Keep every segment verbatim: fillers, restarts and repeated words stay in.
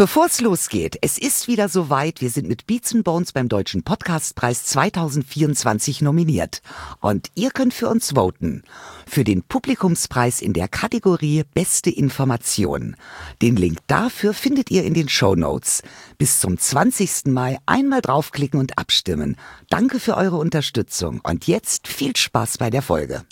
Bevor es losgeht, es ist wieder soweit. Wir sind mit Beats and Bones beim Deutschen Podcastpreis zwanzig vierundzwanzig nominiert. Und ihr könnt für uns voten. Für den Publikumspreis in der Kategorie Beste Information. Den Link dafür findet ihr in den Shownotes. Bis zum zwanzigsten Mai einmal draufklicken und abstimmen. Danke für eure Unterstützung. Und jetzt viel Spaß bei der Folge.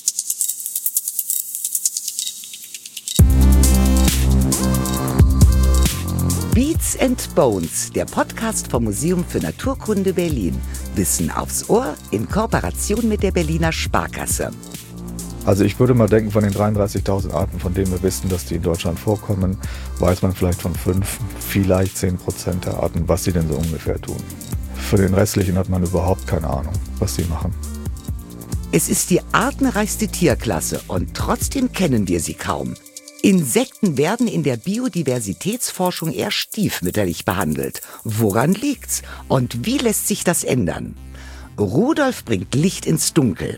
Beats and Bones, der Podcast vom Museum für Naturkunde Berlin. Wissen aufs Ohr in Kooperation mit der Berliner Sparkasse. Also ich würde mal denken, von den dreiunddreißigtausend Arten, von denen wir wissen, dass die in Deutschland vorkommen, weiß man vielleicht von fünf, vielleicht zehn Prozent der Arten, was sie denn so ungefähr tun. Für den restlichen hat man überhaupt keine Ahnung, was sie machen. Es ist die artenreichste Tierklasse und trotzdem kennen wir sie kaum. Insekten werden in der Biodiversitätsforschung eher stiefmütterlich behandelt. Woran liegt's? Und wie lässt sich das ändern? Rudolf bringt Licht ins Dunkel.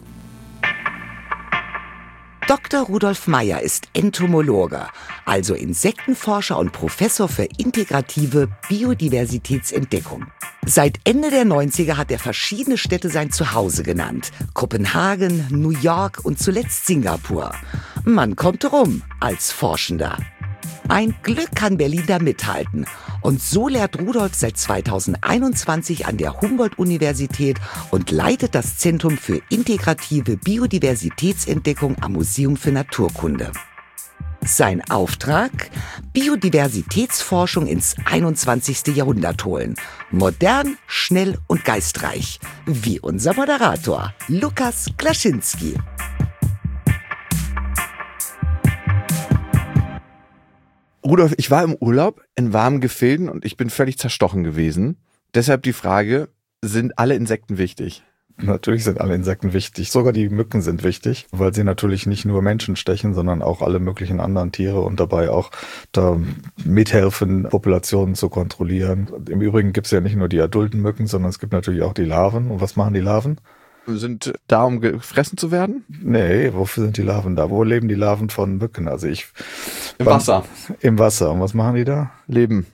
Doktor Rudolf Meyer ist Entomologe, also Insektenforscher und Professor für integrative Biodiversitätsentdeckung. Seit Ende der neunziger hat er verschiedene Städte sein Zuhause genannt. Kopenhagen, New York und zuletzt Singapur. Man kommt rum als Forschender. Ein Glück kann Berlin da mithalten. Und so lehrt Rudolf seit zweitausendeinundzwanzig an der Humboldt-Universität und leitet das Zentrum für integrative Biodiversitätsentdeckung am Museum für Naturkunde. Sein Auftrag? Biodiversitätsforschung ins einundzwanzigste Jahrhundert holen. Modern, schnell und geistreich. Wie unser Moderator, Lukas Klaschinski. Rudolf, ich war im Urlaub in warmen Gefilden und ich bin völlig zerstochen gewesen. Deshalb die Frage, sind alle Insekten wichtig? Natürlich sind alle Insekten wichtig. Sogar die Mücken sind wichtig, weil sie natürlich nicht nur Menschen stechen, sondern auch alle möglichen anderen Tiere und dabei auch da mithelfen, Populationen zu kontrollieren. Im Übrigen gibt es ja nicht nur die adulten Mücken, sondern es gibt natürlich auch die Larven. Und was machen die Larven? Sind da, um gefressen zu werden? Nee, wofür sind die Larven da? Wo leben die Larven von Mücken? Also ich Im Wasser. Im Wasser. Und was machen die da? Leben.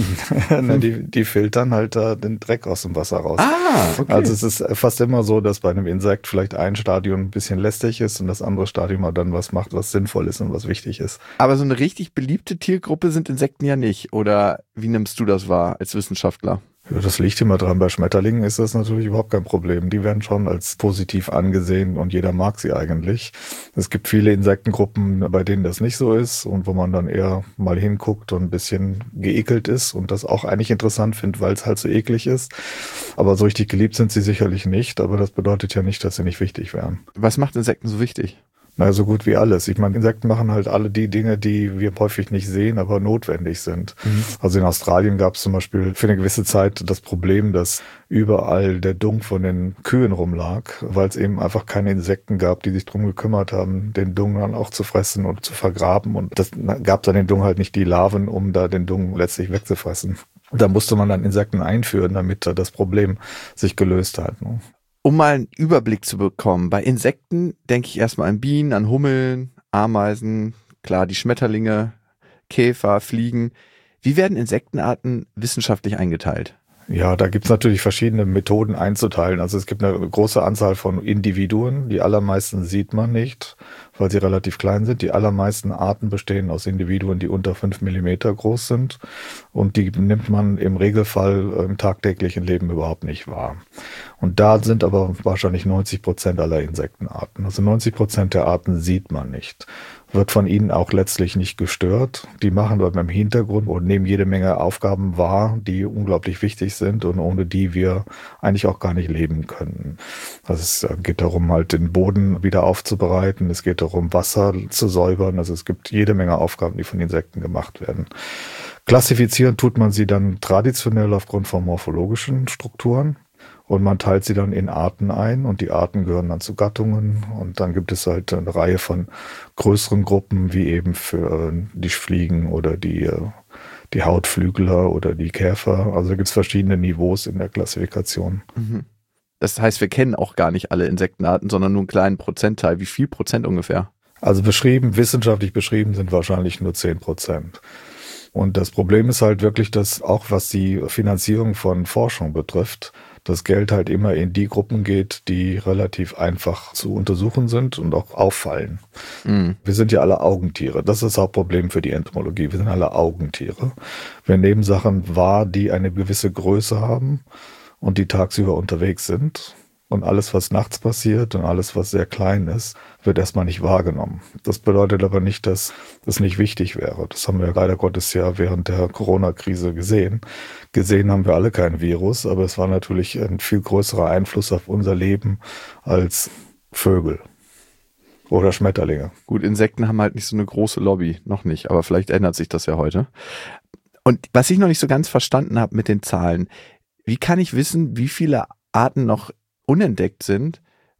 die, die filtern halt da den Dreck aus dem Wasser raus. Ah, okay. Also es ist fast immer so, dass bei einem Insekt vielleicht ein Stadium ein bisschen lästig ist und das andere Stadium dann was macht, was sinnvoll ist und was wichtig ist. Aber so eine richtig beliebte Tiergruppe sind Insekten ja nicht. Oder wie nimmst du das wahr als Wissenschaftler? Ja, das liegt immer dran. Bei Schmetterlingen ist das natürlich überhaupt kein Problem. Die werden schon als positiv angesehen und jeder mag sie eigentlich. Es gibt viele Insektengruppen, bei denen das nicht so ist und wo man dann eher mal hinguckt und ein bisschen geekelt ist und das auch eigentlich interessant findet, weil es halt so eklig ist. Aber so richtig geliebt sind sie sicherlich nicht, aber das bedeutet ja nicht, dass sie nicht wichtig wären. Was macht Insekten so wichtig? Na, so gut wie alles. Ich meine, Insekten machen halt alle die Dinge, die wir häufig nicht sehen, aber notwendig sind. Mhm. Also in Australien gab es zum Beispiel für eine gewisse Zeit das Problem, dass überall der Dung von den Kühen rumlag, weil es eben einfach keine Insekten gab, die sich drum gekümmert haben, den Dung dann auch zu fressen und zu vergraben. Und das gab dann den Dung halt nicht die Larven, um da den Dung letztlich wegzufressen. Da musste man dann Insekten einführen, damit das Problem sich gelöst hat. Um mal einen Überblick zu bekommen, bei Insekten denke ich erstmal an Bienen, an Hummeln, Ameisen, klar die Schmetterlinge, Käfer, Fliegen. Wie werden Insektenarten wissenschaftlich eingeteilt? Ja, da gibt's natürlich verschiedene Methoden einzuteilen. Also es gibt eine große Anzahl von Individuen. Die allermeisten sieht man nicht, weil sie relativ klein sind. Die allermeisten Arten bestehen aus Individuen, die unter fünf Millimeter groß sind. Und die nimmt man im Regelfall im tagtäglichen Leben überhaupt nicht wahr. Und da sind aber wahrscheinlich neunzig Prozent aller Insektenarten. Also neunzig Prozent der Arten sieht man nicht. Wird von ihnen auch letztlich nicht gestört. Die machen aber im Hintergrund und nehmen jede Menge Aufgaben wahr, die unglaublich wichtig sind und ohne die wir eigentlich auch gar nicht leben können. Also es geht darum, halt den Boden wieder aufzubereiten. Es geht darum, Wasser zu säubern. Also es gibt jede Menge Aufgaben, die von Insekten gemacht werden. Klassifizieren tut man sie dann traditionell aufgrund von morphologischen Strukturen. Und man teilt sie dann in Arten ein und die Arten gehören dann zu Gattungen und dann gibt es halt eine Reihe von größeren Gruppen, wie eben für die Fliegen oder die, die Hautflügler oder die Käfer. Also da gibt es verschiedene Niveaus in der Klassifikation. Das heißt, wir kennen auch gar nicht alle Insektenarten, sondern nur einen kleinen Prozentteil. Wie viel Prozent ungefähr? Also beschrieben, wissenschaftlich beschrieben sind wahrscheinlich nur zehn Prozent. Und das Problem ist halt wirklich, dass auch was die Finanzierung von Forschung betrifft, das Geld halt immer in die Gruppen geht, die relativ einfach zu untersuchen sind und auch auffallen. Mhm. Wir sind ja alle Augentiere. Das ist das Hauptproblem für die Entomologie. Wir sind alle Augentiere. Wir nehmen Sachen wahr, die eine gewisse Größe haben und die tagsüber unterwegs sind. Und alles, was nachts passiert und alles, was sehr klein ist, wird erstmal nicht wahrgenommen. Das bedeutet aber nicht, dass das nicht wichtig wäre. Das haben wir leider Gottes ja während der Corona-Krise gesehen. Gesehen haben wir alle kein Virus, aber es war natürlich ein viel größerer Einfluss auf unser Leben als Vögel oder Schmetterlinge. Gut, Insekten haben halt nicht so eine große Lobby, noch nicht, aber vielleicht ändert sich das ja heute. Und was ich noch nicht so ganz verstanden habe mit den Zahlen, wie kann ich wissen, wie viele Arten noch unentdeckt sind?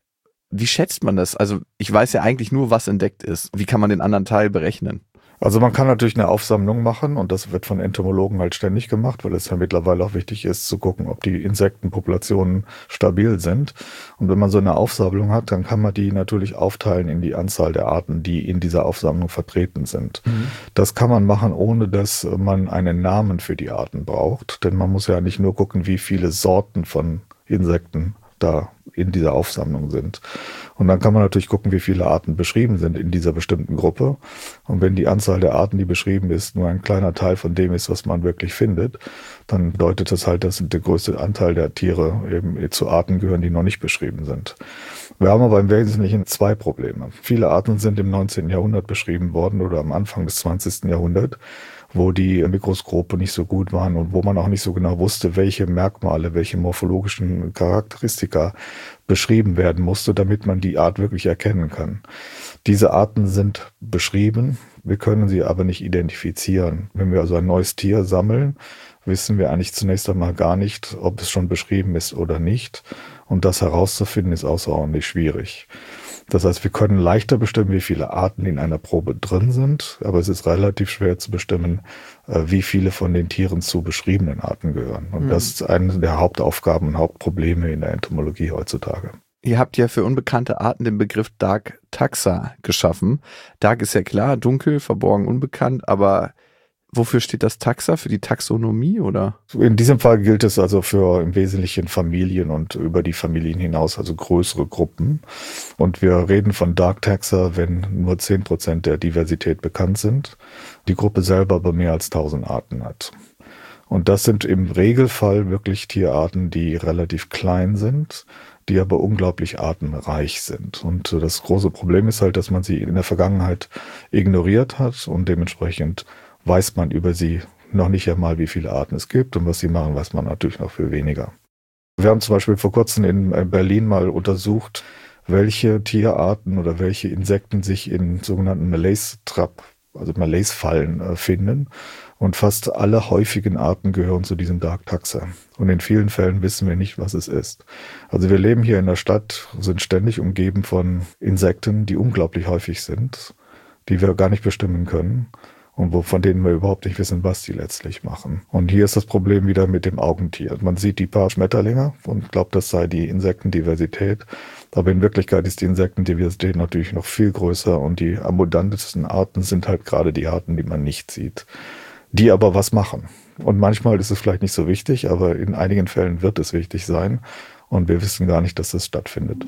Wie schätzt man das? Also ich weiß ja eigentlich nur, was entdeckt ist. Wie kann man den anderen Teil berechnen? Also man kann natürlich eine Aufsammlung machen und das wird von Entomologen halt ständig gemacht, weil es ja mittlerweile auch wichtig ist zu gucken, ob die Insektenpopulationen stabil sind. Und wenn man so eine Aufsammlung hat, dann kann man die natürlich aufteilen in die Anzahl der Arten, die in dieser Aufsammlung vertreten sind. Mhm. Das kann man machen, ohne dass man einen Namen für die Arten braucht, denn man muss ja nicht nur gucken, wie viele Sorten von Insekten da in dieser Aufsammlung sind. Und dann kann man natürlich gucken, wie viele Arten beschrieben sind in dieser bestimmten Gruppe. Und wenn die Anzahl der Arten, die beschrieben ist, nur ein kleiner Teil von dem ist, was man wirklich findet, dann bedeutet das halt, dass der größte Anteil der Tiere eben zu Arten gehören, die noch nicht beschrieben sind. Wir haben aber im Wesentlichen zwei Probleme. Viele Arten sind im neunzehnten Jahrhundert beschrieben worden oder am Anfang des zwanzigsten Jahrhunderts, wo die Mikroskope nicht so gut waren und wo man auch nicht so genau wusste, welche Merkmale, welche morphologischen Charakteristika beschrieben werden musste, damit man die Art wirklich erkennen kann. Diese Arten sind beschrieben, wir können sie aber nicht identifizieren. Wenn wir also ein neues Tier sammeln, wissen wir eigentlich zunächst einmal gar nicht, ob es schon beschrieben ist oder nicht. Und das herauszufinden ist außerordentlich schwierig. Das heißt, wir können leichter bestimmen, wie viele Arten in einer Probe drin sind, aber es ist relativ schwer zu bestimmen, wie viele von den Tieren zu beschriebenen Arten gehören. Und mhm. das ist eine der Hauptaufgaben und Hauptprobleme in der Entomologie heutzutage. Ihr habt ja für unbekannte Arten den Begriff Dark Taxa geschaffen. Dark ist ja klar, dunkel, verborgen, unbekannt, aber wofür steht das Taxa? Für die Taxonomie oder? In diesem Fall gilt es also für im Wesentlichen Familien und über die Familien hinaus, also größere Gruppen. Und wir reden von Dark Taxa, wenn nur zehn Prozent der Diversität bekannt sind, die Gruppe selber aber mehr als tausend Arten hat. Und das sind im Regelfall wirklich Tierarten, die relativ klein sind, die aber unglaublich artenreich sind. Und das große Problem ist halt, dass man sie in der Vergangenheit ignoriert hat und dementsprechend weiß man über sie noch nicht einmal, wie viele Arten es gibt und was sie machen, weiß man natürlich noch viel weniger. Wir haben zum Beispiel vor kurzem in Berlin mal untersucht, welche Tierarten oder welche Insekten sich in sogenannten Malaise-Trap, also Malaise-Fallen äh, finden. Und fast alle häufigen Arten gehören zu diesem Dark Taxa. Und in vielen Fällen wissen wir nicht, was es ist. Also wir leben hier in der Stadt, sind ständig umgeben von Insekten, die unglaublich häufig sind, die wir gar nicht bestimmen können. Und wo, von denen wir überhaupt nicht wissen, was die letztlich machen. Und hier ist das Problem wieder mit dem Augentier. Man sieht die paar Schmetterlinge und glaubt, das sei die Insektendiversität. Aber in Wirklichkeit ist die Insektendiversität natürlich noch viel größer und die abundantesten Arten sind halt gerade die Arten, die man nicht sieht. Die aber was machen. Und manchmal ist es vielleicht nicht so wichtig, aber in einigen Fällen wird es wichtig sein. Und wir wissen gar nicht, dass das stattfindet.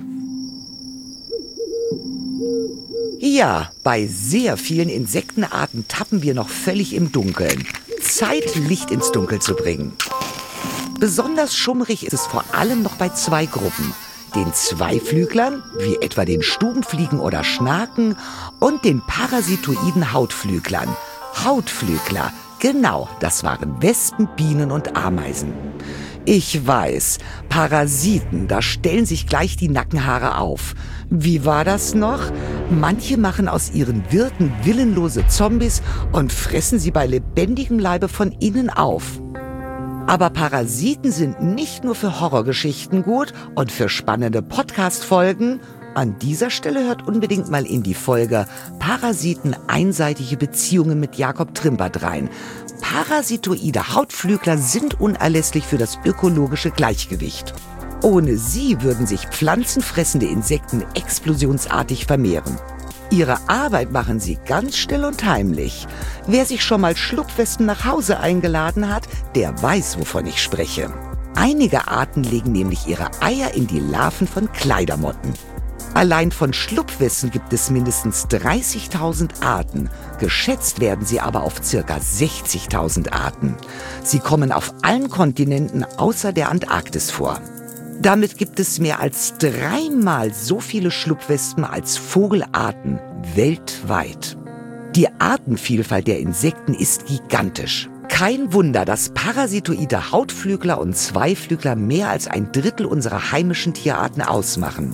Ja, bei sehr vielen Insektenarten tappen wir noch völlig im Dunkeln. Zeit, Licht ins Dunkel zu bringen. Besonders schummrig ist es vor allem noch bei zwei Gruppen. Den Zweiflüglern, wie etwa den Stubenfliegen oder Schnaken, und den parasitoiden Hautflüglern. Hautflügler, genau, das waren Wespen, Bienen und Ameisen. Ich weiß, Parasiten, da stellen sich gleich die Nackenhaare auf. Wie war das noch? Manche machen aus ihren Wirten willenlose Zombies und fressen sie bei lebendigem Leibe von innen auf. Aber Parasiten sind nicht nur für Horrorgeschichten gut und für spannende Podcast-Folgen. An dieser Stelle hört unbedingt mal in die Folge Parasiten einseitige Beziehungen mit Jakob Trimpert rein. Parasitoide Hautflügler sind unerlässlich für das ökologische Gleichgewicht. Ohne sie würden sich pflanzenfressende Insekten explosionsartig vermehren. Ihre Arbeit machen sie ganz still und heimlich. Wer sich schon mal Schlupfwespen nach Hause eingeladen hat, der weiß, wovon ich spreche. Einige Arten legen nämlich ihre Eier in die Larven von Kleidermotten. Allein von Schlupfwespen gibt es mindestens dreißigtausend Arten. Geschätzt werden sie aber auf ca. sechzigtausend Arten. Sie kommen auf allen Kontinenten außer der Antarktis vor. Damit gibt es mehr als dreimal so viele Schlupfwespen als Vogelarten weltweit. Die Artenvielfalt der Insekten ist gigantisch. Kein Wunder, dass parasitoide Hautflügler und Zweiflügler mehr als ein Drittel unserer heimischen Tierarten ausmachen.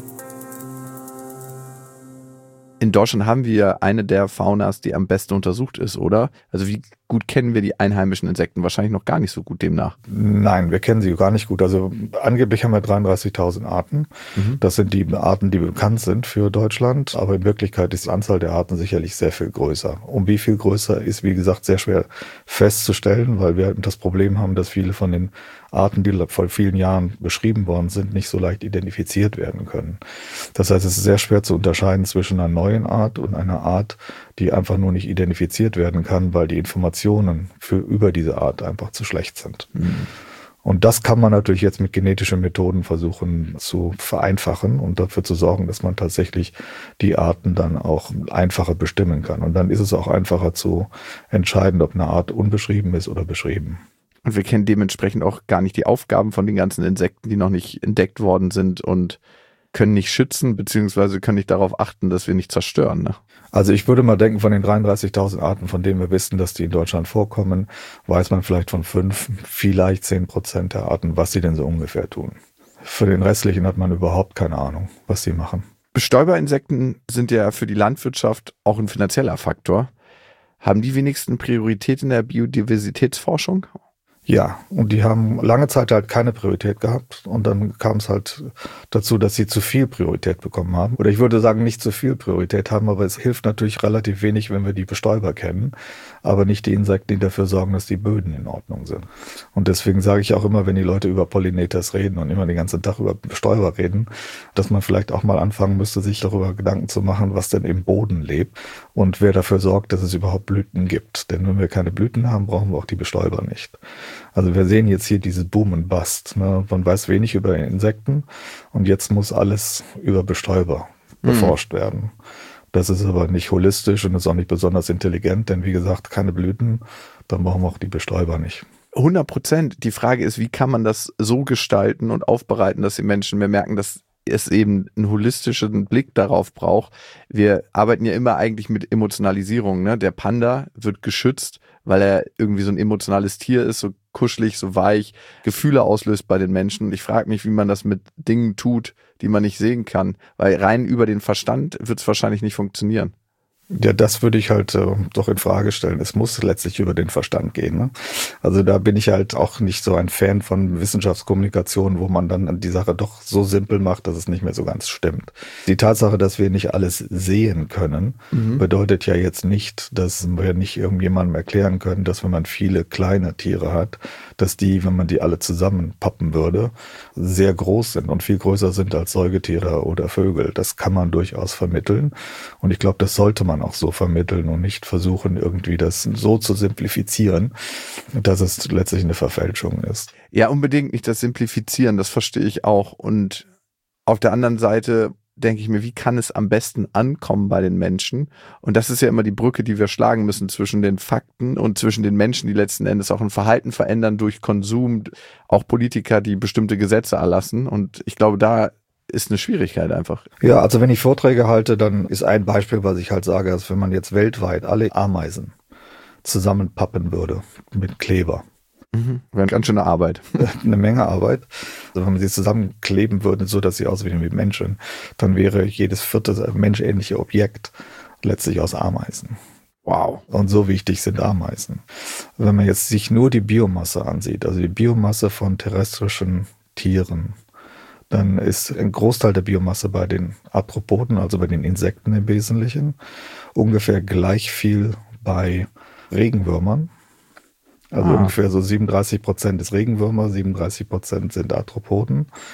In Deutschland haben wir eine der Faunas, die am besten untersucht ist, oder? Also wie gut kennen wir die einheimischen Insekten? Wahrscheinlich noch gar nicht so gut demnach. Nein, wir kennen sie gar nicht gut. Also angeblich haben wir dreiunddreißigtausend Arten. Mhm. Das sind die Arten, die bekannt sind für Deutschland. Aber in Wirklichkeit ist die Anzahl der Arten sicherlich sehr viel größer. Um wie viel größer ist, wie gesagt, sehr schwer festzustellen, weil wir das Problem haben, dass viele von den Arten, die vor vielen Jahren beschrieben worden sind, nicht so leicht identifiziert werden können. Das heißt, es ist sehr schwer zu unterscheiden zwischen einer neuen Art und einer Art, die einfach nur nicht identifiziert werden kann, weil die Informationen für, über diese Art einfach zu schlecht sind. Mhm. Und das kann man natürlich jetzt mit genetischen Methoden versuchen zu vereinfachen und dafür zu sorgen, dass man tatsächlich die Arten dann auch einfacher bestimmen kann. Und dann ist es auch einfacher zu entscheiden, ob eine Art unbeschrieben ist oder beschrieben. Und wir kennen dementsprechend auch gar nicht die Aufgaben von den ganzen Insekten, die noch nicht entdeckt worden sind und können nicht schützen, beziehungsweise können nicht darauf achten, dass wir nicht zerstören. Ne? Also ich würde mal denken, von den dreiunddreißigtausend Arten, von denen wir wissen, dass die in Deutschland vorkommen, weiß man vielleicht von fünf, vielleicht zehn Prozent der Arten, was sie denn so ungefähr tun. Für den restlichen hat man überhaupt keine Ahnung, was sie machen. Bestäuberinsekten sind ja für die Landwirtschaft auch ein finanzieller Faktor. Haben die wenigsten Priorität in der Biodiversitätsforschung? Ja, und die haben lange Zeit halt keine Priorität gehabt und dann kam es halt dazu, dass sie zu viel Priorität bekommen haben. Oder ich würde sagen, nicht zu viel Priorität haben, aber es hilft natürlich relativ wenig, wenn wir die Bestäuber kennen, aber nicht die Insekten, die dafür sorgen, dass die Böden in Ordnung sind. Und deswegen sage ich auch immer, wenn die Leute über Pollinators reden und immer den ganzen Tag über Bestäuber reden, dass man vielleicht auch mal anfangen müsste, sich darüber Gedanken zu machen, was denn im Boden lebt und wer dafür sorgt, dass es überhaupt Blüten gibt. Denn wenn wir keine Blüten haben, brauchen wir auch die Bestäuber nicht. Also wir sehen jetzt hier diese Boom and Bust. Ne? Man weiß wenig über Insekten und jetzt muss alles über Bestäuber mhm. beforscht werden. Das ist aber nicht holistisch und ist auch nicht besonders intelligent, denn wie gesagt, keine Blüten, dann brauchen wir auch die Bestäuber nicht. hundert Prozent. Die Frage ist, wie kann man das so gestalten und aufbereiten, dass die Menschen mehr merken, dass es eben einen holistischen Blick darauf braucht. Wir arbeiten ja immer eigentlich mit Emotionalisierung. Ne? Der Panda wird geschützt, weil er irgendwie so ein emotionales Tier ist, so kuschelig, so weich, Gefühle auslöst bei den Menschen. Und ich frage mich, wie man das mit Dingen tut, die man nicht sehen kann. Weil rein über den Verstand wird es wahrscheinlich nicht funktionieren. Ja, das würde ich halt äh, doch in Frage stellen. Es muss letztlich über den Verstand gehen. Ne? Also da bin ich halt auch nicht so ein Fan von Wissenschaftskommunikation, wo man dann die Sache doch so simpel macht, dass es nicht mehr so ganz stimmt. Die Tatsache, dass wir nicht alles sehen können, mhm. bedeutet ja jetzt nicht, dass wir nicht irgendjemandem erklären können, dass wenn man viele kleine Tiere hat, dass die, wenn man die alle zusammenpappen würde, sehr groß sind und viel größer sind als Säugetiere oder Vögel. Das kann man durchaus vermitteln. Und ich glaube, das sollte man auch so vermitteln und nicht versuchen, irgendwie das so zu simplifizieren, dass es letztlich eine Verfälschung ist. Ja, unbedingt nicht das Simplifizieren, das verstehe ich auch. Und auf der anderen Seite denke ich mir, wie kann es am besten ankommen bei den Menschen? Und das ist ja immer die Brücke, die wir schlagen müssen zwischen den Fakten und zwischen den Menschen, die letzten Endes auch ein Verhalten verändern durch Konsum, auch Politiker, die bestimmte Gesetze erlassen. Und ich glaube, da ist eine Schwierigkeit einfach. Ja, also wenn ich Vorträge halte, dann ist ein Beispiel, was ich halt sage, dass wenn man jetzt weltweit alle Ameisen zusammenpappen würde mit Kleber. Mhm. Wäre eine ganz schöne Arbeit. Eine Menge Arbeit. Also wenn man sie zusammenkleben würde, so dass sie aussehen wie Menschen, dann wäre jedes vierte menschähnliche Objekt letztlich aus Ameisen. Wow. Und so wichtig sind Ameisen. Wenn man jetzt sich nur die Biomasse ansieht, also die Biomasse von terrestrischen Tieren, dann ist ein Großteil der Biomasse bei den Arthropoden, also bei den Insekten im Wesentlichen, ungefähr gleich viel bei Regenwürmern. Also ah. ungefähr so siebenunddreißig Prozent ist Regenwürmer, siebenunddreißig Prozent sind Arthropoden.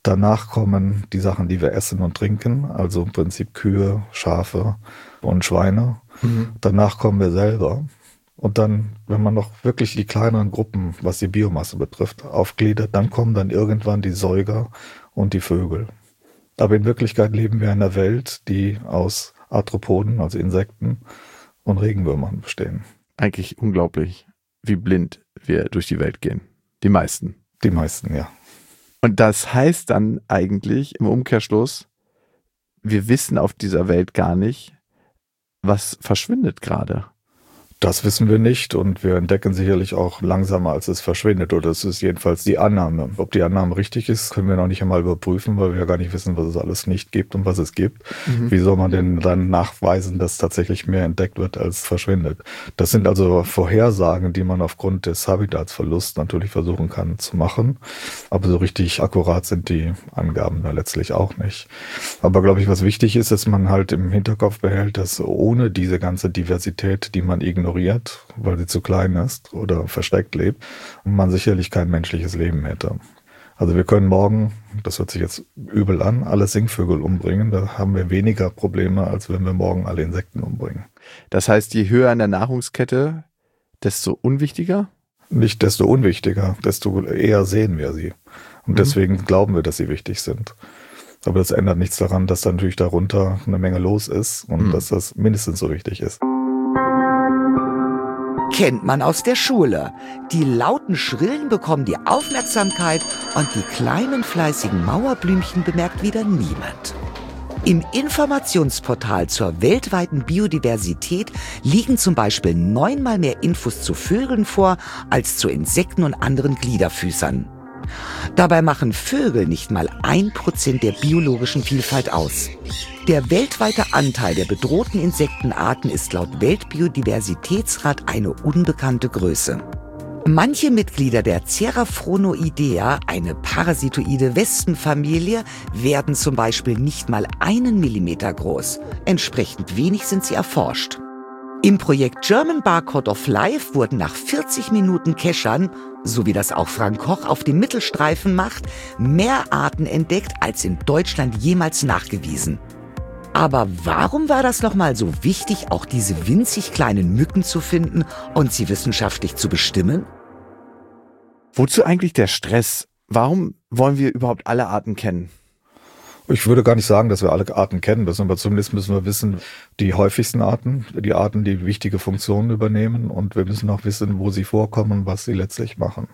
Danach kommen die Sachen, die wir essen und trinken, also im Prinzip Kühe, Schafe und Schweine. Mhm. Danach kommen wir selber. Und dann, wenn man noch wirklich die kleineren Gruppen, was die Biomasse betrifft, aufgliedert, dann kommen dann irgendwann die Säuger und die Vögel. Aber in Wirklichkeit leben wir in einer Welt, die aus Arthropoden, also Insekten und Regenwürmern bestehen. Eigentlich unglaublich, wie blind wir durch die Welt gehen. Die meisten. Die meisten, ja. Und das heißt dann eigentlich im Umkehrschluss, wir wissen auf dieser Welt gar nicht, was verschwindet gerade. Das wissen wir nicht und wir entdecken sicherlich auch langsamer, als es verschwindet. Oder es ist jedenfalls die Annahme. Ob die Annahme richtig ist, können wir noch nicht einmal überprüfen, weil wir ja gar nicht wissen, was es alles nicht gibt und was es gibt. Mhm. Wie soll man denn dann nachweisen, dass tatsächlich mehr entdeckt wird, als verschwindet? Das sind also Vorhersagen, die man aufgrund des Habitatsverlusts natürlich versuchen kann zu machen. Aber so richtig akkurat sind die Angaben da letztlich auch nicht. Aber glaube ich, was wichtig ist, dass man halt im Hinterkopf behält, dass ohne diese ganze Diversität, die man ignoriert, weil sie zu klein ist oder versteckt lebt, man sicherlich kein menschliches Leben hätte. Also wir können morgen, das hört sich jetzt übel an, alle Singvögel umbringen. Da haben wir weniger Probleme, als wenn wir morgen alle Insekten umbringen. Das heißt, je höher in der Nahrungskette, desto unwichtiger? Nicht desto unwichtiger, desto eher sehen wir sie. Und mhm. deswegen glauben wir, dass sie wichtig sind. Aber das ändert nichts daran, dass da natürlich darunter eine Menge los ist und mhm. dass das mindestens so wichtig ist. Kennt man aus der Schule. Die lauten Schrillen bekommen die Aufmerksamkeit und die kleinen fleißigen Mauerblümchen bemerkt wieder niemand. Im Informationsportal zur weltweiten Biodiversität liegen zum Beispiel neunmal mehr Infos zu Vögeln vor als zu Insekten und anderen Gliederfüßern. Dabei machen Vögel nicht mal ein Prozent der biologischen Vielfalt aus. Der weltweite Anteil der bedrohten Insektenarten ist laut Weltbiodiversitätsrat eine unbekannte Größe. Manche Mitglieder der Cerafronoidea, eine parasitoide Wespenfamilie, werden zum Beispiel nicht mal einen Millimeter groß. Entsprechend wenig sind sie erforscht. Im Projekt German Barcode of Life wurden nach vierzig Minuten Keschern, so wie das auch Frank Koch auf dem Mittelstreifen macht, mehr Arten entdeckt, als in Deutschland jemals nachgewiesen. Aber warum war das nochmal so wichtig, auch diese winzig kleinen Mücken zu finden und sie wissenschaftlich zu bestimmen? Wozu eigentlich der Stress? Warum wollen wir überhaupt alle Arten kennen? Ich würde gar nicht sagen, dass wir alle Arten kennen müssen, aber zumindest müssen wir wissen, die häufigsten Arten, die Arten, die wichtige Funktionen übernehmen, und wir müssen auch wissen, wo sie vorkommen und was sie letztlich machen.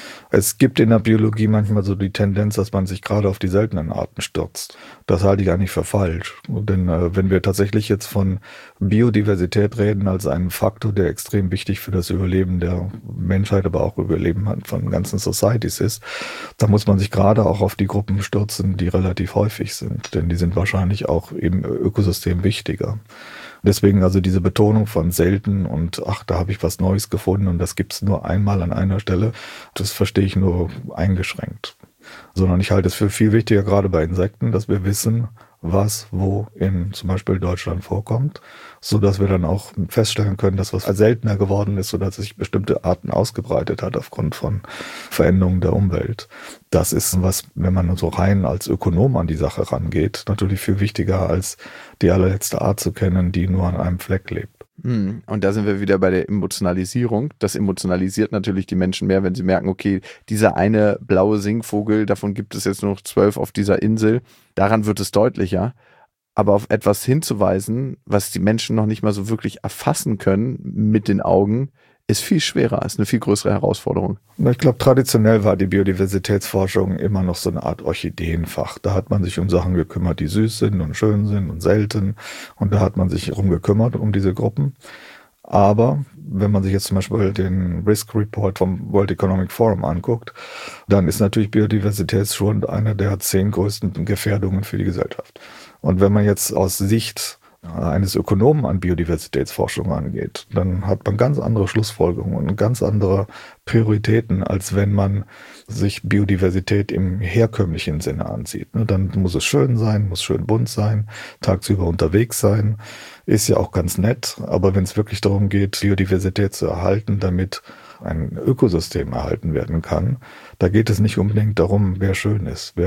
Es gibt in der Biologie manchmal so die Tendenz, dass man sich gerade auf die seltenen Arten stürzt. Das halte ich eigentlich für falsch. Denn äh, wenn wir tatsächlich jetzt von Biodiversität reden als einen Faktor, der extrem wichtig für das Überleben der Menschheit, aber auch Überleben von ganzen Societies ist, dann muss man sich gerade auch auf die Gruppen stürzen, die relativ häufig sind. Denn die sind wahrscheinlich auch im Ökosystem wichtiger. Deswegen also diese Betonung von selten und ach, da habe ich was Neues gefunden und das gibt's nur einmal an einer Stelle, das verstehe ich nur eingeschränkt. Sondern ich halte es für viel wichtiger, gerade bei Insekten, dass wir wissen, was wo in zum Beispiel Deutschland vorkommt, so dass wir dann auch feststellen können, dass was seltener geworden ist, so dass sich bestimmte Arten ausgebreitet hat aufgrund von Veränderungen der Umwelt. Das ist was, wenn man so rein als Ökonom an die Sache rangeht, natürlich viel wichtiger als die allerletzte Art zu kennen, die nur an einem Fleck lebt. Und da sind wir wieder bei der Emotionalisierung. Das emotionalisiert natürlich die Menschen mehr, wenn sie merken, okay, dieser eine blaue Singvogel, davon gibt es jetzt nur noch zwölf auf dieser Insel. Daran wird es deutlicher. Aber auf etwas hinzuweisen, was die Menschen noch nicht mal so wirklich erfassen können mit den Augen, ist viel schwerer, ist eine viel größere Herausforderung. Ich glaube, traditionell war die Biodiversitätsforschung immer noch so eine Art Orchideenfach. Da hat man sich um Sachen gekümmert, die süß sind und schön sind und selten. Und da hat man sich darum gekümmert, um diese Gruppen. Aber wenn man sich jetzt zum Beispiel den Risk Report vom World Economic Forum anguckt, dann ist natürlich Biodiversitätsschonend einer der zehn größten Gefährdungen für die Gesellschaft. Und wenn man jetzt aus Sicht eines Ökonomen an Biodiversitätsforschung angeht, dann hat man ganz andere Schlussfolgerungen und ganz andere Prioritäten, als wenn man sich Biodiversität im herkömmlichen Sinne ansieht. Dann muss es schön sein, muss schön bunt sein, tagsüber unterwegs sein, ist ja auch ganz nett, aber wenn es wirklich darum geht, Biodiversität zu erhalten, damit ein Ökosystem erhalten werden kann, da geht es nicht unbedingt darum, wer schön ist, wer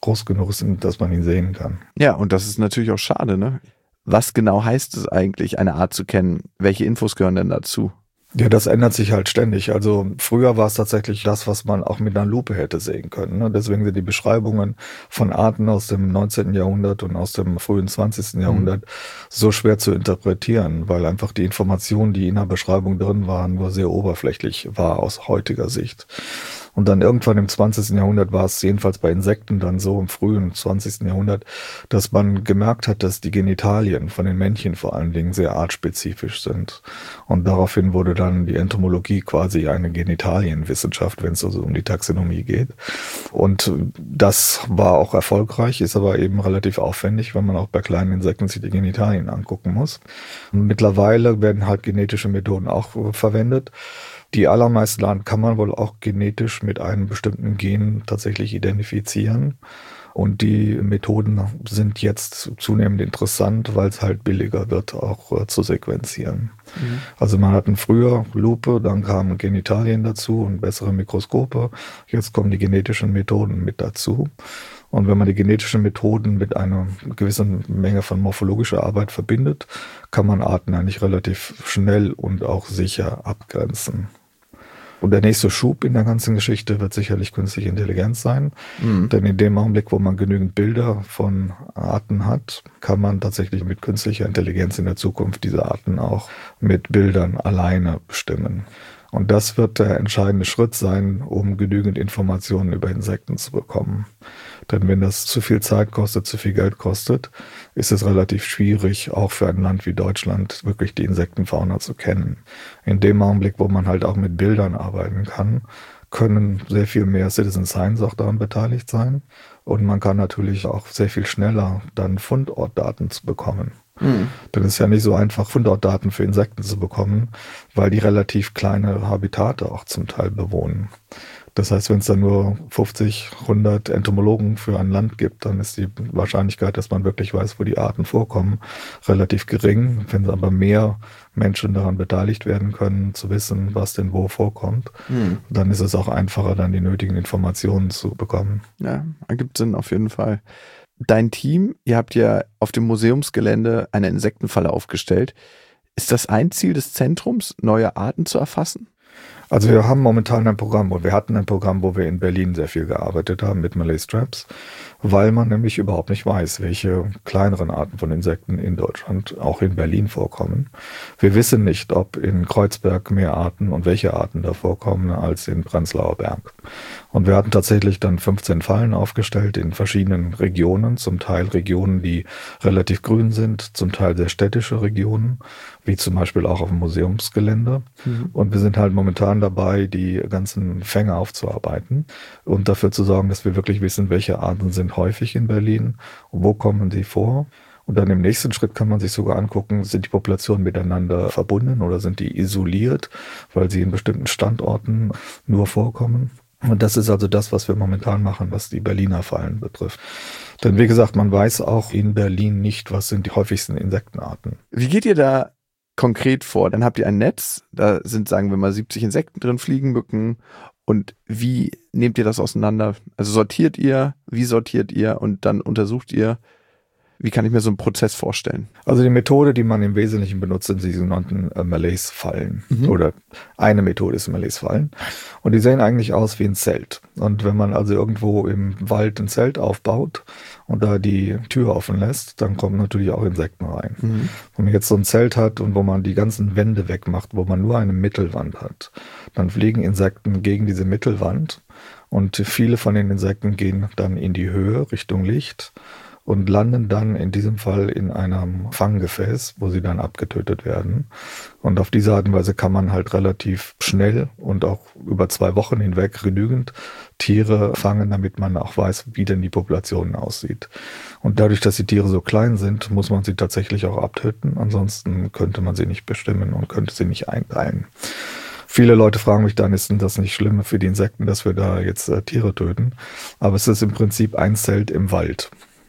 groß genug ist, dass man ihn sehen kann. Ja, und das ist natürlich auch schade, ne? Was genau heißt es eigentlich, eine Art zu kennen? Welche Infos gehören denn dazu? Ja, das ändert sich halt ständig. Also früher war es tatsächlich das, was man auch mit einer Lupe hätte sehen können. Ne? Deswegen sind die Beschreibungen von Arten aus dem neunzehnten Jahrhundert und aus dem frühen zwanzigsten Jahrhundert mhm. so schwer zu interpretieren, weil einfach die Information, die in der Beschreibung drin waren, nur sehr oberflächlich war aus heutiger Sicht. Und dann irgendwann im zwanzigsten Jahrhundert war es jedenfalls bei Insekten dann so im frühen zwanzigsten Jahrhundert, dass man gemerkt hat, dass die Genitalien von den Männchen vor allen Dingen sehr artspezifisch sind. Und daraufhin wurde dann die Entomologie quasi eine Genitalienwissenschaft, wenn es also um die Taxonomie geht. Und das war auch erfolgreich, ist aber eben relativ aufwendig, weil man auch bei kleinen Insekten sich die Genitalien angucken muss. Und mittlerweile werden halt genetische Methoden auch verwendet. Die allermeisten Arten kann man wohl auch genetisch mit einem bestimmten Gen tatsächlich identifizieren. Und die Methoden sind jetzt zunehmend interessant, weil es halt billiger wird, auch äh, zu sequenzieren. Mhm. Also man hatten früher Lupe, dann kamen Genitalien dazu und bessere Mikroskope. Jetzt kommen die genetischen Methoden mit dazu. Und wenn man die genetischen Methoden mit einer gewissen Menge von morphologischer Arbeit verbindet, kann man Arten eigentlich relativ schnell und auch sicher abgrenzen. Und der nächste Schub in der ganzen Geschichte wird sicherlich künstliche Intelligenz sein. Mhm. Denn in dem Augenblick, wo man genügend Bilder von Arten hat, kann man tatsächlich mit künstlicher Intelligenz in der Zukunft diese Arten auch mit Bildern alleine bestimmen. Und das wird der entscheidende Schritt sein, um genügend Informationen über Insekten zu bekommen. Denn wenn das zu viel Zeit kostet, zu viel Geld kostet, ist es relativ schwierig, auch für ein Land wie Deutschland wirklich die Insektenfauna zu kennen. In dem Augenblick, wo man halt auch mit Bildern arbeiten kann, können sehr viel mehr Citizen Science auch daran beteiligt sein. Und man kann natürlich auch sehr viel schneller dann Fundortdaten zu bekommen. Mhm. Denn es ist ja nicht so einfach, Fundortdaten für Insekten zu bekommen, weil die relativ kleine Habitate auch zum Teil bewohnen. Das heißt, wenn es dann nur fünfzig, hundert Entomologen für ein Land gibt, dann ist die Wahrscheinlichkeit, dass man wirklich weiß, wo die Arten vorkommen, relativ gering. Wenn aber mehr Menschen daran beteiligt werden können, zu wissen, was denn wo vorkommt, hm. dann ist es auch einfacher, dann die nötigen Informationen zu bekommen. Ja, ergibt Sinn auf jeden Fall. Dein Team, ihr habt ja auf dem Museumsgelände eine Insektenfalle aufgestellt. Ist das ein Ziel des Zentrums, neue Arten zu erfassen? Also wir haben momentan ein Programm, und wir hatten ein Programm, wo wir in Berlin sehr viel gearbeitet haben mit Malays Traps, weil man nämlich überhaupt nicht weiß, welche kleineren Arten von Insekten in Deutschland auch in Berlin vorkommen. Wir wissen nicht, ob in Kreuzberg mehr Arten und welche Arten da vorkommen als in Prenzlauer Berg. Und wir hatten tatsächlich dann fünfzehn Fallen aufgestellt in verschiedenen Regionen, zum Teil Regionen, die relativ grün sind, zum Teil sehr städtische Regionen, wie zum Beispiel auch auf dem Museumsgelände. Mhm. Und wir sind halt momentan dabei, die ganzen Fänge aufzuarbeiten und dafür zu sorgen, dass wir wirklich wissen, welche Arten sind häufig in Berlin und wo kommen die vor. Und dann im nächsten Schritt kann man sich sogar angucken, sind die Populationen miteinander verbunden oder sind die isoliert, weil sie in bestimmten Standorten nur vorkommen. Und das ist also das, was wir momentan machen, was die Berliner Fallen betrifft. Denn wie gesagt, man weiß auch in Berlin nicht, was sind die häufigsten Insektenarten. Wie geht ihr da konkret vor? Dann habt ihr ein Netz, da sind, sagen wir mal, siebzig Insekten drin, Fliegenmücken. Und wie nehmt ihr das auseinander? Also sortiert ihr, wie sortiert ihr und dann untersucht ihr? Wie kann ich mir so einen Prozess vorstellen? Also die Methode, die man im Wesentlichen benutzt, sind die sogenannten äh, Malays-Fallen. Mhm. Oder eine Methode ist Malays-Fallen. Und die sehen eigentlich aus wie ein Zelt. Und wenn man also irgendwo im Wald ein Zelt aufbaut und da die Tür offen lässt, dann kommen natürlich auch Insekten rein. Mhm. Wenn man jetzt so ein Zelt hat und wo man die ganzen Wände wegmacht, wo man nur eine Mittelwand hat, dann fliegen Insekten gegen diese Mittelwand. Und viele von den Insekten gehen dann in die Höhe Richtung Licht und landen dann in diesem Fall in einem Fanggefäß, wo sie dann abgetötet werden. Und auf diese Art und Weise kann man halt relativ schnell und auch über zwei Wochen hinweg genügend Tiere fangen, damit man auch weiß, wie denn die Population aussieht. Und dadurch, dass die Tiere so klein sind, muss man sie tatsächlich auch abtöten. Ansonsten könnte man sie nicht bestimmen und könnte sie nicht einteilen. Viele Leute fragen mich dann, ist denn das nicht schlimm für die Insekten, dass wir da jetzt äh, Tiere töten? Aber es ist im Prinzip ein Zelt im Wald.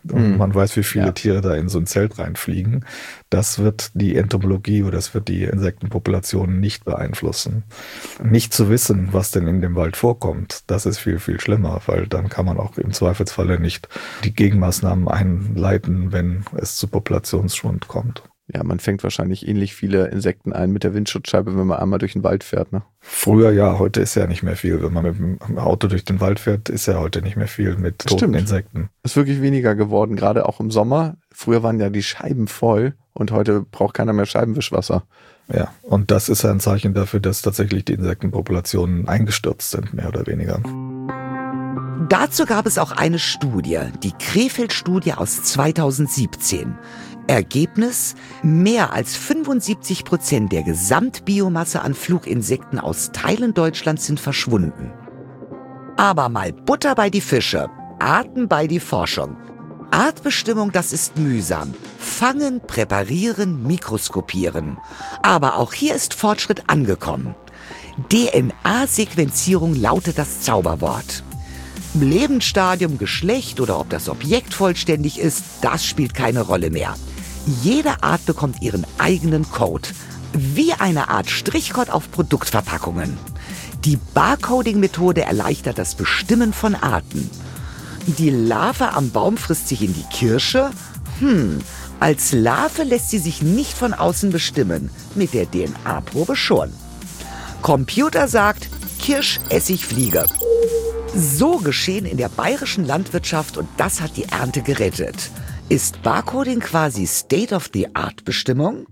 und Mhm. man weiß, wie viele Ja. Tiere da in so ein Zelt reinfliegen. Das wird die Entomologie oder das wird die Insektenpopulation nicht beeinflussen. Nicht zu wissen, was denn in dem Wald vorkommt, das ist viel, viel schlimmer, weil dann kann man auch im Zweifelsfalle nicht die Gegenmaßnahmen einleiten, wenn es zu Populationsschwund kommt. Ja, man fängt wahrscheinlich ähnlich viele Insekten ein mit der Windschutzscheibe, wenn man einmal durch den Wald fährt, ne? Früher ja, heute ist ja nicht mehr viel. Wenn man mit dem Auto durch den Wald fährt, ist ja heute nicht mehr viel mit toten Stimmt. Insekten. Ist wirklich weniger geworden, gerade auch im Sommer. Früher waren ja die Scheiben voll und heute braucht keiner mehr Scheibenwischwasser. Ja, und das ist ein Zeichen dafür, dass tatsächlich die Insektenpopulationen eingestürzt sind, mehr oder weniger. Dazu gab es auch eine Studie, die Krefeld-Studie aus zweitausendsiebzehn. Ergebnis: Mehr als fünfundsiebzig Prozent der Gesamtbiomasse an Fluginsekten aus Teilen Deutschlands sind verschwunden. Aber mal Butter bei die Fische, Arten bei die Forschung. Artbestimmung, das ist mühsam. Fangen, präparieren, mikroskopieren. Aber auch hier ist Fortschritt angekommen. D N A-Sequenzierung lautet das Zauberwort. Lebensstadium, Geschlecht oder ob das Objekt vollständig ist, das spielt keine Rolle mehr. Jede Art bekommt ihren eigenen Code. Wie eine Art Strichcode auf Produktverpackungen. Die Barcoding-Methode erleichtert das Bestimmen von Arten. Die Larve am Baum frisst sich in die Kirsche? Hm, als Larve lässt sie sich nicht von außen bestimmen, mit der D N A-Probe schon. Computer sagt, Kirsch, Essig, Fliege. So geschehen in der bayerischen Landwirtschaft und das hat die Ernte gerettet. Ist Barcoding quasi State-of-the-Art-Bestimmung?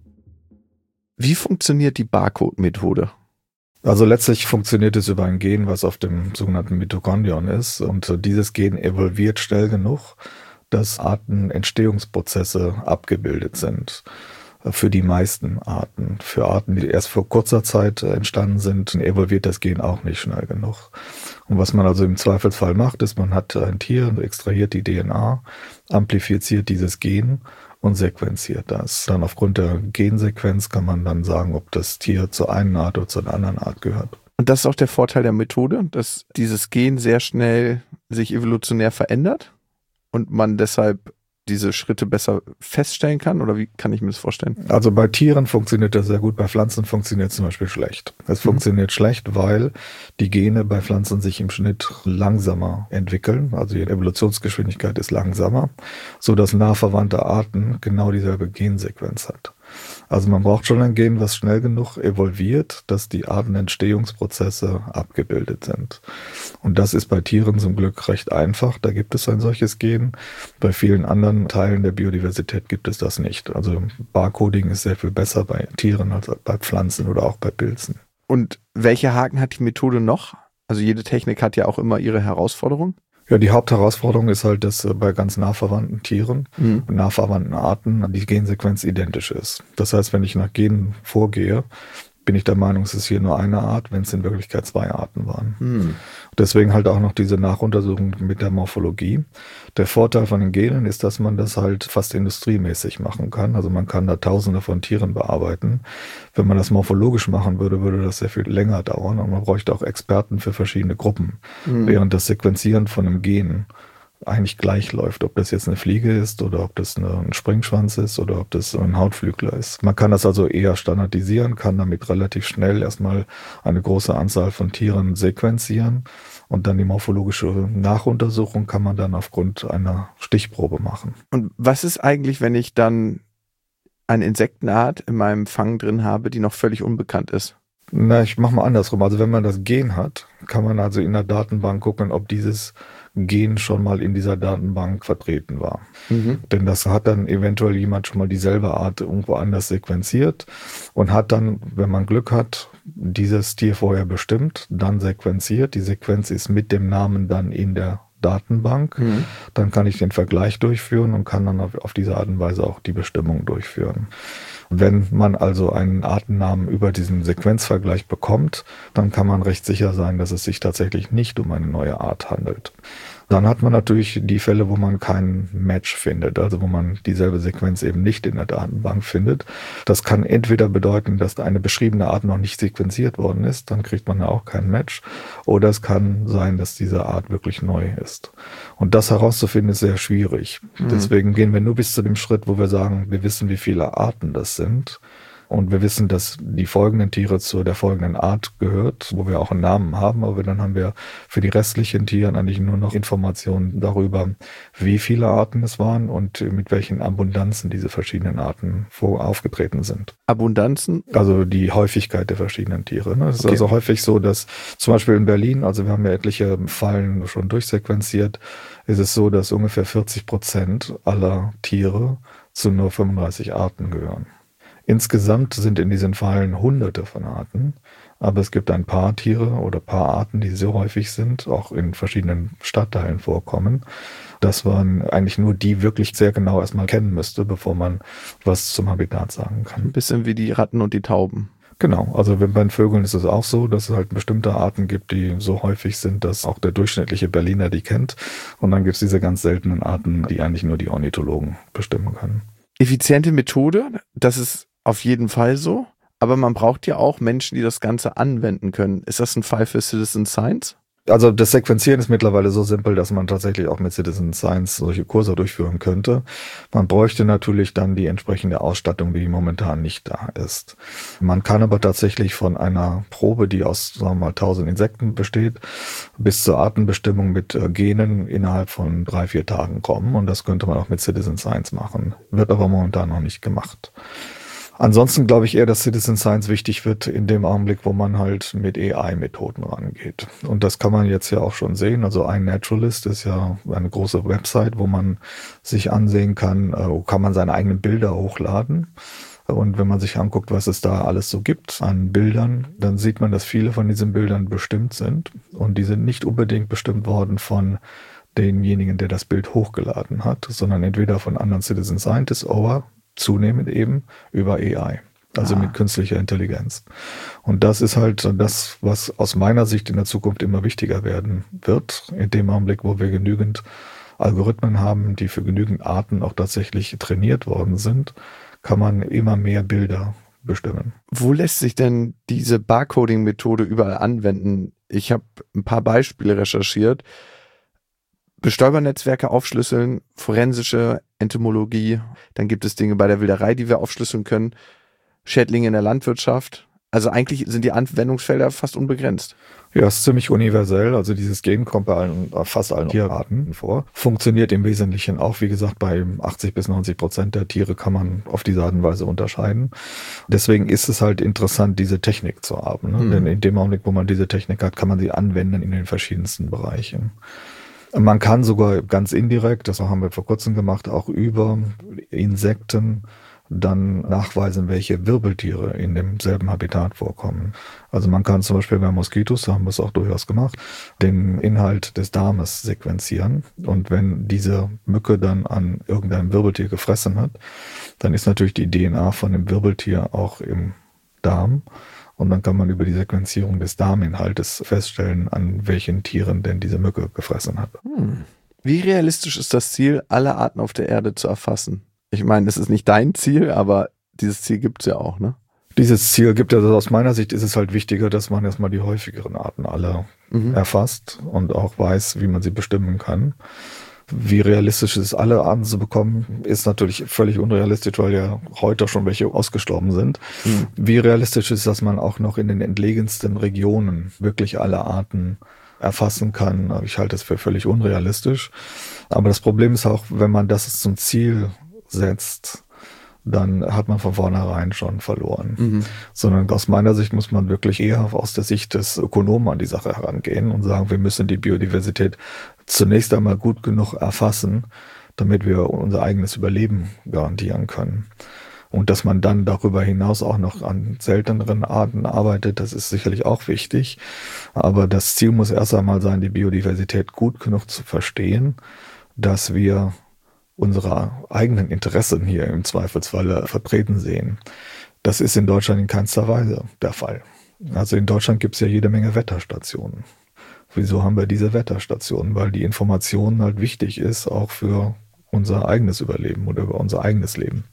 Wie funktioniert die Barcode-Methode? Also letztlich funktioniert es über ein Gen, was auf dem sogenannten Mitochondrion ist. Und dieses Gen evolviert schnell genug, dass Artenentstehungsprozesse abgebildet sind. Für die meisten Arten. Für Arten, die erst vor kurzer Zeit entstanden sind, evolviert das Gen auch nicht schnell genug. Und was man also im Zweifelsfall macht, ist, man hat ein Tier, extrahiert die D N A, amplifiziert dieses Gen und sequenziert das. Dann aufgrund der Gensequenz kann man dann sagen, ob das Tier zur einen Art oder zur anderen Art gehört. Und das ist auch der Vorteil der Methode, dass dieses Gen sehr schnell sich evolutionär verändert und man deshalb diese Schritte besser feststellen kann? Oder wie kann ich mir das vorstellen? Also bei Tieren funktioniert das sehr gut, bei Pflanzen funktioniert es zum Beispiel schlecht. Es mhm. funktioniert schlecht, weil die Gene bei Pflanzen sich im Schnitt langsamer entwickeln. Also die Evolutionsgeschwindigkeit ist langsamer, so dass nah verwandte Arten genau dieselbe Gensequenz hat. Also man braucht schon ein Gen, was schnell genug evolviert, dass die Artenentstehungsprozesse abgebildet sind. Und das ist bei Tieren zum Glück recht einfach. Da gibt es ein solches Gen. Bei vielen anderen Teilen der Biodiversität gibt es das nicht. Also Barcoding ist sehr viel besser bei Tieren als bei Pflanzen oder auch bei Pilzen. Und welche Haken hat die Methode noch? Also jede Technik hat ja auch immer ihre Herausforderung. Ja, die Hauptherausforderung ist halt, dass bei ganz nah verwandten Tieren, mhm. nah verwandten Arten die Gensequenz identisch ist. Das heißt, wenn ich nach Genen vorgehe, bin ich der Meinung, es ist hier nur eine Art, wenn es in Wirklichkeit zwei Arten waren. Mhm. Deswegen halt auch noch diese Nachuntersuchung mit der Morphologie. Der Vorteil von den Genen ist, dass man das halt fast industriemäßig machen kann. Also man kann da Tausende von Tieren bearbeiten. Wenn man das morphologisch machen würde, würde das sehr viel länger dauern und man bräuchte auch Experten für verschiedene Gruppen. Mhm. Während das Sequenzieren von einem Gen eigentlich gleich läuft, ob das jetzt eine Fliege ist oder ob das eine, ein Springschwanz ist oder ob das ein Hautflügler ist. Man kann das also eher standardisieren, kann damit relativ schnell erstmal eine große Anzahl von Tieren sequenzieren und dann die morphologische Nachuntersuchung kann man dann aufgrund einer Stichprobe machen. Und was ist eigentlich, wenn ich dann eine Insektenart in meinem Fang drin habe, die noch völlig unbekannt ist? Na, ich mache mal andersrum. Also wenn man das Gen hat, kann man also in der Datenbank gucken, ob dieses Gen schon mal in dieser Datenbank vertreten war. Mhm. Denn das hat dann eventuell jemand schon mal dieselbe Art irgendwo anders sequenziert und hat dann, wenn man Glück hat, dieses Tier vorher bestimmt, dann sequenziert. Die Sequenz ist mit dem Namen dann in der Datenbank. Mhm. Dann kann ich den Vergleich durchführen und kann dann auf, auf diese Art und Weise auch die Bestimmung durchführen. Wenn man also einen Artennamen über diesen Sequenzvergleich bekommt, dann kann man recht sicher sein, dass es sich tatsächlich nicht um eine neue Art handelt. Dann hat man natürlich die Fälle, wo man kein Match findet, also wo man dieselbe Sequenz eben nicht in der Datenbank findet. Das kann entweder bedeuten, dass eine beschriebene Art noch nicht sequenziert worden ist, dann kriegt man auch kein Match, oder es kann sein, dass diese Art wirklich neu ist. Und das herauszufinden ist sehr schwierig. Mhm. Deswegen gehen wir nur bis zu dem Schritt, wo wir sagen, wir wissen, wie viele Arten das sind. Und wir wissen, dass die folgenden Tiere zu der folgenden Art gehört, wo wir auch einen Namen haben, aber dann haben wir für die restlichen Tiere eigentlich nur noch Informationen darüber, wie viele Arten es waren und mit welchen Abundanzen diese verschiedenen Arten vor aufgetreten sind. Abundanzen? Also die Häufigkeit der verschiedenen Tiere. Es ist okay. also häufig so, dass zum Beispiel in Berlin, also wir haben ja etliche Fallen schon durchsequenziert, ist es so, dass ungefähr vierzig Prozent aller Tiere zu nur fünfunddreißig Arten gehören. Insgesamt sind in diesen Fallen hunderte von Arten, aber es gibt ein paar Tiere oder paar Arten, die so häufig sind, auch in verschiedenen Stadtteilen vorkommen, dass man eigentlich nur die wirklich sehr genau erstmal kennen müsste, bevor man was zum Habitat sagen kann. Ein bisschen wie die Ratten und die Tauben. Genau, also bei den Vögeln ist es auch so, dass es halt bestimmte Arten gibt, die so häufig sind, dass auch der durchschnittliche Berliner die kennt. Und dann gibt es diese ganz seltenen Arten, die eigentlich nur die Ornithologen bestimmen können. Effiziente Methode, das ist auf jeden Fall so, aber man braucht ja auch Menschen, die das Ganze anwenden können. Ist das ein Fall für Citizen Science? Also das Sequenzieren ist mittlerweile so simpel, dass man tatsächlich auch mit Citizen Science solche Kurse durchführen könnte. Man bräuchte natürlich dann die entsprechende Ausstattung, die momentan nicht da ist. Man kann aber tatsächlich von einer Probe, die aus, sagen wir mal, tausend Insekten besteht, bis zur Artenbestimmung mit Genen innerhalb von drei, vier Tagen kommen. Und das könnte man auch mit Citizen Science machen. Wird aber momentan noch nicht gemacht. Ansonsten glaube ich eher, dass Citizen Science wichtig wird in dem Augenblick, wo man halt mit A I-Methoden rangeht. Und das kann man jetzt ja auch schon sehen. Also iNaturalist ist ja eine große Website, wo man sich ansehen kann, wo kann man seine eigenen Bilder hochladen. Und wenn man sich anguckt, was es da alles so gibt an Bildern, dann sieht man, dass viele von diesen Bildern bestimmt sind. Und die sind nicht unbedingt bestimmt worden von denjenigen, der das Bild hochgeladen hat, sondern entweder von anderen Citizen Scientists oder zunehmend eben über A I, also ah. mit künstlicher Intelligenz. Und das ist halt das, was aus meiner Sicht in der Zukunft immer wichtiger werden wird, in dem Augenblick, wo wir genügend Algorithmen haben, die für genügend Arten auch tatsächlich trainiert worden sind, kann man immer mehr Bilder bestimmen. Wo lässt sich denn diese Barcoding-Methode überall anwenden? Ich habe ein paar Beispiele recherchiert. Bestäubernetzwerke aufschlüsseln, forensische Entomologie, dann gibt es Dinge bei der Wilderei, die wir aufschlüsseln können, Schädlinge in der Landwirtschaft. Also eigentlich sind die Anwendungsfelder fast unbegrenzt. Ja, es ist ziemlich universell. Also dieses Gen kommt bei allen, fast allen Tierarten vor. Funktioniert im Wesentlichen auch, wie gesagt, bei achtzig bis neunzig Prozent der Tiere kann man auf diese Art und Weise unterscheiden. Deswegen ist es halt interessant, diese Technik zu haben. Ne? Mhm. Denn in dem Augenblick, wo man diese Technik hat, kann man sie anwenden in den verschiedensten Bereichen. Man kann sogar ganz indirekt, das haben wir vor kurzem gemacht, auch über Insekten dann nachweisen, welche Wirbeltiere in demselben Habitat vorkommen. Also man kann zum Beispiel bei Moskitos, da haben wir es auch durchaus gemacht, den Inhalt des Darmes sequenzieren. Und wenn diese Mücke dann an irgendeinem Wirbeltier gefressen hat, dann ist natürlich die D N A von dem Wirbeltier auch im Darm. Und dann kann man über die Sequenzierung des Darminhaltes feststellen, an welchen Tieren denn diese Mücke gefressen hat. Hm. Wie realistisch ist das Ziel, alle Arten auf der Erde zu erfassen? Ich meine, das ist nicht dein Ziel, aber dieses Ziel gibt es ja auch, ne? Dieses Ziel gibt es, also aus meiner Sicht ist es halt wichtiger, dass man erstmal die häufigeren Arten alle mhm. erfasst und auch weiß, wie man sie bestimmen kann. Wie realistisch es ist, alle Arten zu bekommen, ist natürlich völlig unrealistisch, weil ja heute schon welche ausgestorben sind. Mhm. Wie realistisch ist, dass man auch noch in den entlegensten Regionen wirklich alle Arten erfassen kann? Ich halte es für völlig unrealistisch. Aber das Problem ist auch, wenn man das zum Ziel setzt, dann hat man von vornherein schon verloren. Mhm. Sondern aus meiner Sicht muss man wirklich eher aus der Sicht des Ökonomen an die Sache herangehen und sagen, wir müssen die Biodiversität zunächst einmal gut genug erfassen, damit wir unser eigenes Überleben garantieren können. Und dass man dann darüber hinaus auch noch an selteneren Arten arbeitet, das ist sicherlich auch wichtig. Aber das Ziel muss erst einmal sein, die Biodiversität gut genug zu verstehen, dass wir unsere eigenen Interessen hier im Zweifelsfalle vertreten sehen. Das ist in Deutschland in keinster Weise der Fall. Also in Deutschland gibt es ja jede Menge Wetterstationen. Wieso haben wir diese Wetterstationen? Weil die Information halt wichtig ist, auch für unser eigenes Überleben oder über unser eigenes Leben.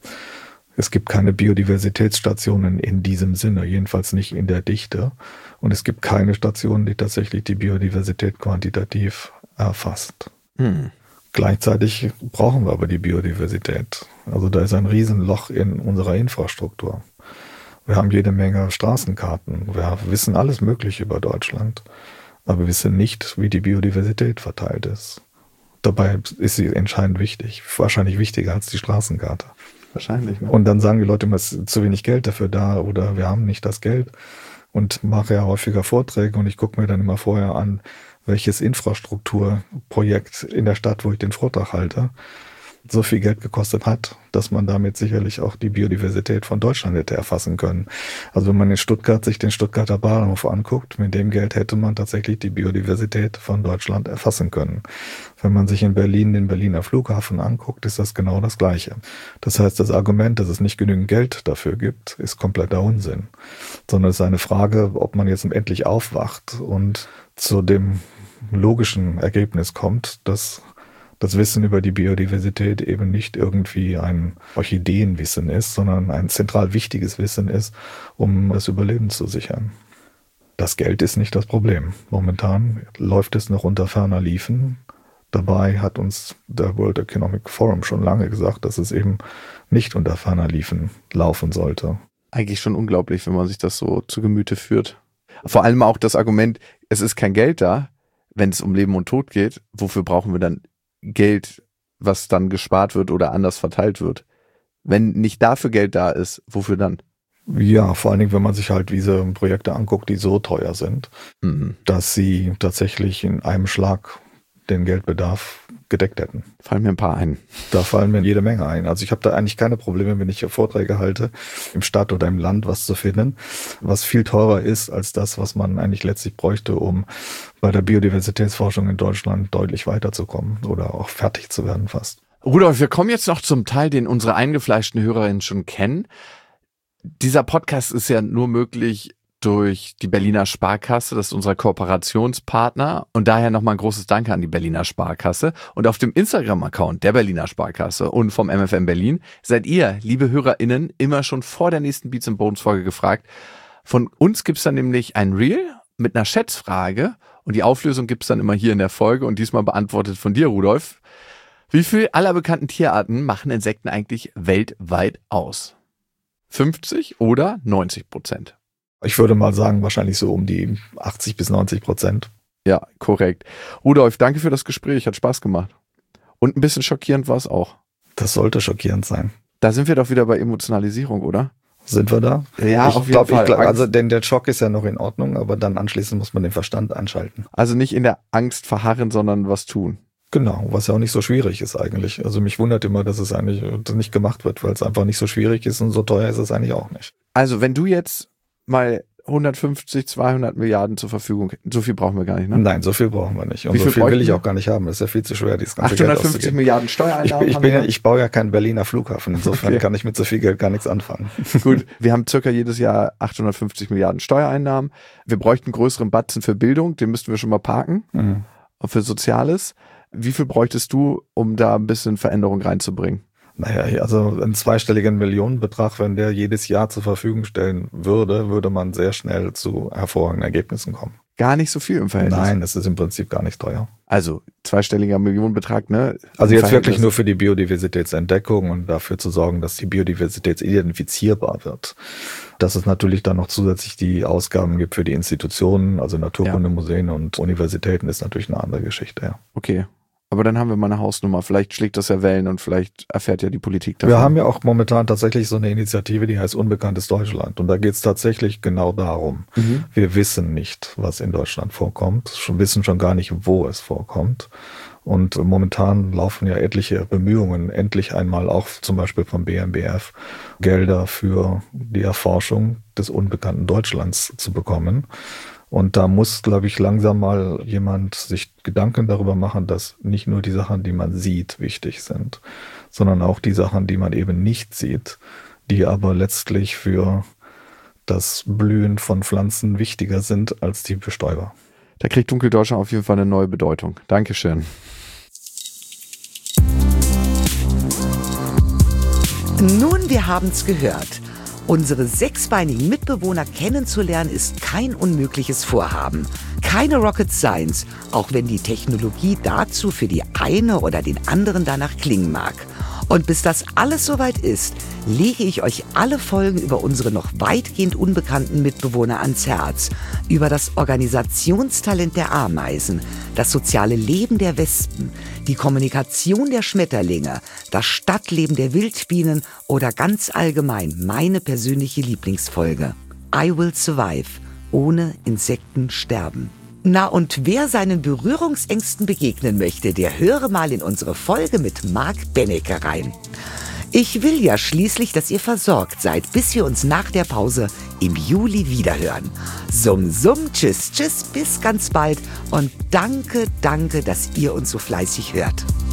Es gibt keine Biodiversitätsstationen in diesem Sinne, jedenfalls nicht in der Dichte. Und es gibt keine Station, die tatsächlich die Biodiversität quantitativ erfasst. Hm. Gleichzeitig brauchen wir aber die Biodiversität. Also da ist ein Riesenloch in unserer Infrastruktur. Wir haben jede Menge Straßenkarten. Wir wissen alles Mögliche über Deutschland. Aber wir wissen nicht, wie die Biodiversität verteilt ist. Dabei ist sie entscheidend wichtig. Wahrscheinlich wichtiger als die Straßenkarte. Wahrscheinlich. Ne? Und dann sagen die Leute immer, es ist zu wenig Geld dafür da oder wir haben nicht das Geld. Und mache ja häufiger Vorträge und ich gucke mir dann immer vorher an, welches Infrastrukturprojekt in der Stadt, wo ich den Vortrag halte, so viel Geld gekostet hat, dass man damit sicherlich auch die Biodiversität von Deutschland hätte erfassen können. Also wenn man in Stuttgart sich den Stuttgarter Bahnhof anguckt, mit dem Geld hätte man tatsächlich die Biodiversität von Deutschland erfassen können. Wenn man sich in Berlin den Berliner Flughafen anguckt, ist das genau das Gleiche. Das heißt, das Argument, dass es nicht genügend Geld dafür gibt, ist kompletter Unsinn. Sondern es ist eine Frage, ob man jetzt endlich aufwacht und zu dem logischen Ergebnis kommt, dass das Wissen über die Biodiversität eben nicht irgendwie ein Orchideenwissen ist, sondern ein zentral wichtiges Wissen ist, um das Überleben zu sichern. Das Geld ist nicht das Problem. Momentan läuft es noch unter ferner Liefen. Dabei hat uns der World Economic Forum schon lange gesagt, dass es eben nicht unter ferner Liefen laufen sollte. Eigentlich schon unglaublich, wenn man sich das so zu Gemüte führt. Vor allem auch das Argument, es ist kein Geld da, wenn es um Leben und Tod geht. Wofür brauchen wir dann Geld, was dann gespart wird oder anders verteilt wird? Wenn nicht dafür Geld da ist, wofür dann? Ja, vor allen Dingen, wenn man sich halt diese Projekte anguckt, die so teuer sind, mhm. dass sie tatsächlich in einem Schlag den Geldbedarf gedeckt hätten. Fallen mir ein paar ein. Da fallen mir jede Menge ein. Also ich habe da eigentlich keine Probleme, wenn ich hier Vorträge halte, im Stadt oder im Land was zu finden, was viel teurer ist als das, was man eigentlich letztlich bräuchte, um bei der Biodiversitätsforschung in Deutschland deutlich weiterzukommen oder auch fertig zu werden fast. Rudolf, wir kommen jetzt noch zum Teil, den unsere eingefleischten Hörerinnen schon kennen. Dieser Podcast ist ja nur möglich durch die Berliner Sparkasse, das ist unser Kooperationspartner und daher nochmal ein großes Danke an die Berliner Sparkasse. Und auf dem Instagram-Account der Berliner Sparkasse und vom M F M Berlin seid ihr, liebe HörerInnen, immer schon vor der nächsten Beats and Bones Folge gefragt. Von uns gibt's dann nämlich ein Reel mit einer Schätzfrage und die Auflösung gibt's dann immer hier in der Folge und diesmal beantwortet von dir, Rudolf. Wie viel aller bekannten Tierarten machen Insekten eigentlich weltweit aus? fünfzig oder neunzig Prozent? Ich würde mal sagen, wahrscheinlich so um die achtzig bis neunzig Prozent. Ja, korrekt. Rudolf, danke für das Gespräch, hat Spaß gemacht. Und ein bisschen schockierend war es auch. Das sollte schockierend sein. Da sind wir doch wieder bei Emotionalisierung, oder? Sind wir da? Ja, ich auf jeden glaub, Fall. Ich glaub, also denn der Schock ist ja noch in Ordnung, aber dann anschließend muss man den Verstand einschalten. Also nicht in der Angst verharren, sondern was tun. Genau, was ja auch nicht so schwierig ist eigentlich. Also mich wundert immer, dass es eigentlich nicht gemacht wird, weil es einfach nicht so schwierig ist und so teuer ist es eigentlich auch nicht. Also wenn du jetzt mal hundertfünfzig, zweihundert Milliarden zur Verfügung. So viel brauchen wir gar nicht, ne? Nein, so viel brauchen wir nicht. Und Wie so viel viel will bräuchten ich wir? auch gar nicht haben. Das ist ja viel zu schwer, dieses ganze achthundertfünfzig Geld auszugeben. Milliarden Steuereinnahmen. Ich, ich, haben bin wir. ja, ich baue ja keinen Berliner Flughafen. Insofern Okay. kann ich mit so viel Geld gar nichts anfangen. Gut, wir haben circa jedes Jahr achthundertfünfzig Milliarden Steuereinnahmen. Wir bräuchten einen größeren Batzen für Bildung. Den müssten wir schon mal parken. Mhm. Und für Soziales. Wie viel bräuchtest du, um da ein bisschen Veränderung reinzubringen? Naja, also einen zweistelligen Millionenbetrag, wenn der jedes Jahr zur Verfügung stellen würde, würde man sehr schnell zu hervorragenden Ergebnissen kommen. Gar nicht so viel im Verhältnis. Nein, das ist im Prinzip gar nicht teuer. Also zweistelliger Millionenbetrag, ne? Also Im jetzt wirklich Verhältnis. nur für die Biodiversitätsentdeckung und dafür zu sorgen, dass die Biodiversität identifizierbar wird. Dass es natürlich dann noch zusätzlich die Ausgaben gibt für die Institutionen, also Naturkundemuseen und Universitäten, ist natürlich eine andere Geschichte, ja. Okay. Aber dann haben wir mal eine Hausnummer. Vielleicht schlägt das ja Wellen und vielleicht erfährt ja die Politik davon. Wir haben ja auch momentan tatsächlich so eine Initiative, die heißt Unbekanntes Deutschland. Und da geht es tatsächlich genau darum. Mhm. Wir wissen nicht, was in Deutschland vorkommt. Wir wissen schon gar nicht, wo es vorkommt. Und momentan laufen ja etliche Bemühungen, endlich einmal auch zum Beispiel vom B M B F Gelder für die Erforschung des unbekannten Deutschlands zu bekommen. Und da muss, glaube ich, langsam mal jemand sich Gedanken darüber machen, dass nicht nur die Sachen, die man sieht, wichtig sind, sondern auch die Sachen, die man eben nicht sieht, die aber letztlich für das Blühen von Pflanzen wichtiger sind als die Bestäuber. Da kriegt Dunkeldeutschland auf jeden Fall eine neue Bedeutung. Dankeschön. Nun, wir haben's gehört. Unsere sechsbeinigen Mitbewohner kennenzulernen ist kein unmögliches Vorhaben. Keine Rocket Science, auch wenn die Technologie dazu für die eine oder den anderen danach klingen mag. Und bis das alles soweit ist, lege ich euch alle Folgen über unsere noch weitgehend unbekannten Mitbewohner ans Herz. Über das Organisationstalent der Ameisen, das soziale Leben der Wespen, die Kommunikation der Schmetterlinge, das Stadtleben der Wildbienen oder ganz allgemein meine persönliche Lieblingsfolge. I Will Survive. Ohne Insekten sterben. Na, und wer seinen Berührungsängsten begegnen möchte, der höre mal in unsere Folge mit Marc Benecke rein. Ich will ja schließlich, dass ihr versorgt seid, bis wir uns nach der Pause im Juli wiederhören. Summ, summ, tschüss, tschüss, bis ganz bald und danke, danke, dass ihr uns so fleißig hört.